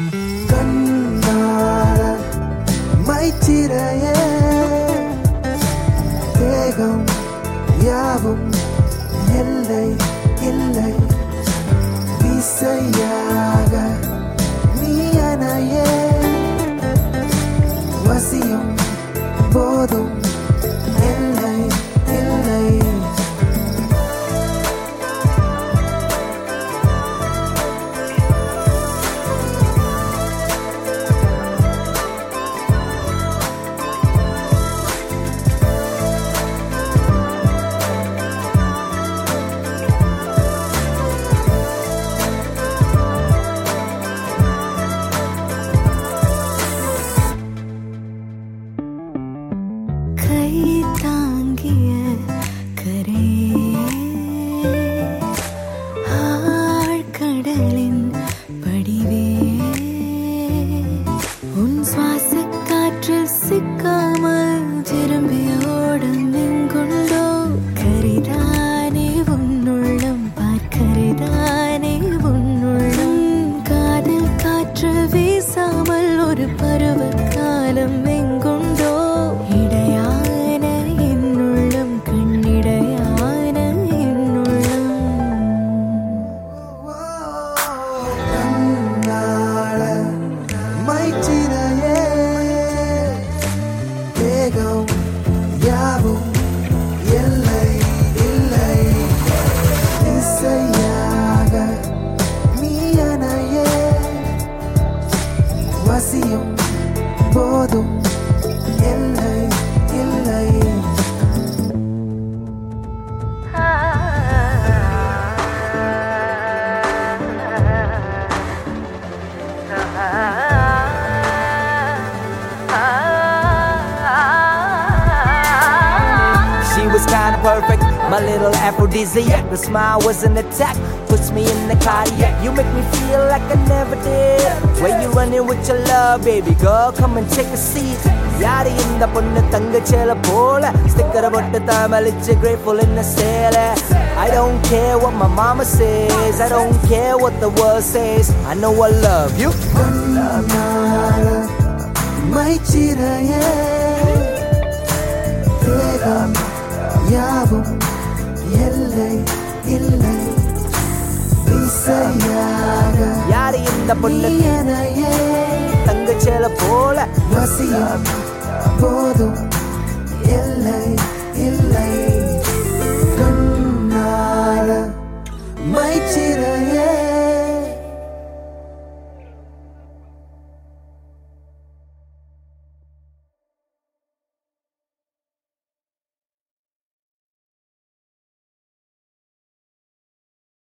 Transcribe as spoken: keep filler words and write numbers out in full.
கண்ணார மைச்சிறையே தேகம் யாவும் எல்லை இல்லை விசையாக நீ அணையே வசியும் போதும் எல்லை இல்லை தாங்கிய கரே ஆழ்கடலின் படிவே உன் சுவாச காற்றில் சிக்காமல் திரும்பியோடும் எங்குண்டோ கரிதானே உன்னுள்ளம் பார்க்கரிதானே உன்னுள்ளம் காதல் காற்று வீசாமல் ஒரு பருவ காலம் எங்குண்டோ யாவும் எல்லை இல்லை இசையாக நீ அணையே வசியும் போதும் எல்லை இல்லை Was kinda perfect, my little aphrodisiac. The smile was an attack, puts me in the cardiac. You make me feel like I never did. Where you running with your love, baby girl? Come and take a seat. Yari in the ponnu thanga chela pola sticker bottu thamalichu grateful in the stele. I don't care what my mama says, I don't care what the world says. I know I love you. Kannara maichiraye thegam யாவும் எல்லை இல்லை விசையாக யாரு இந்த பொண்ணு எனையே தங்கச்சேல போல வசியம் போதும் எல்லை இல்லை கண்ணார மைச்சிறையே